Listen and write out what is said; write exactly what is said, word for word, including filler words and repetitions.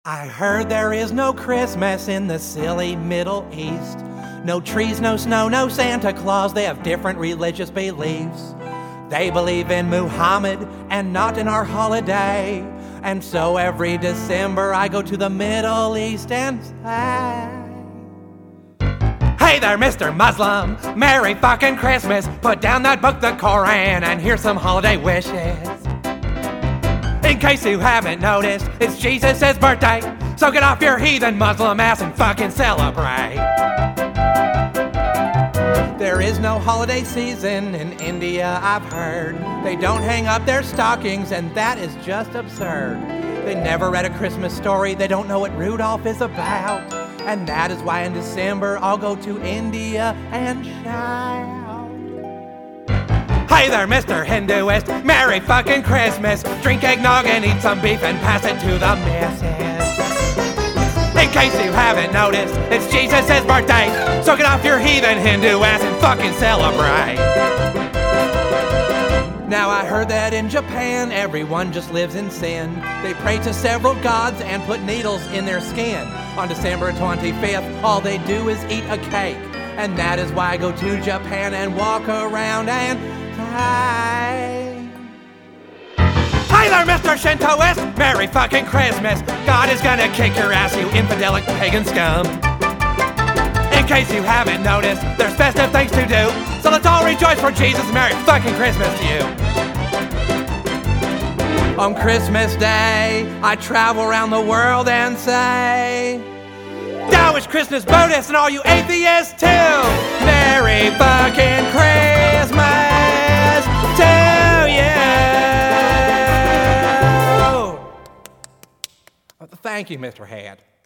I heard there is no Christmas in the silly Middle East. No trees, no snow, no Santa Claus. They have different religious beliefs. They believe in Muhammad and not in our holiday. And so every December I go to the Middle East and say, hey there, Mister Muslim, Merry fucking Christmas. Put down that book, the Koran, and here's some holiday wishes. In case you haven't noticed, it's Jesus' birthday, so get off your heathen Muslim ass and fucking celebrate. There is no holiday season in India, I've heard. They don't hang up their stockings, and that is just absurd. They never read a Christmas story, they don't know what Rudolph is about. And that is why in December I'll go to India and shout. Hey there, Mister Hinduist, Merry fucking Christmas. Drink eggnog and eat some beef and pass it to the missus. In case you haven't noticed, it's Jesus' birthday, so get off your heathen Hindu ass and fucking celebrate. Now I heard that in Japan, everyone just lives in sin. They pray to several gods and put needles in their skin. On December twenty-fifth, all they do is eat a cake. And that is why I go to Japan and walk around and say, hey there, Mister Shintoist, Merry fucking Christmas. God is gonna kick your ass, you infidelic pagan scum. In case you haven't noticed, there's festive things to do, so let's all rejoice for Jesus. Merry fucking Christmas to you. On Christmas Day, I travel around the world and say, Dowish Christmas bonus and all you atheists too. Merry fucking Christmas to you. Thank you, Mister Head.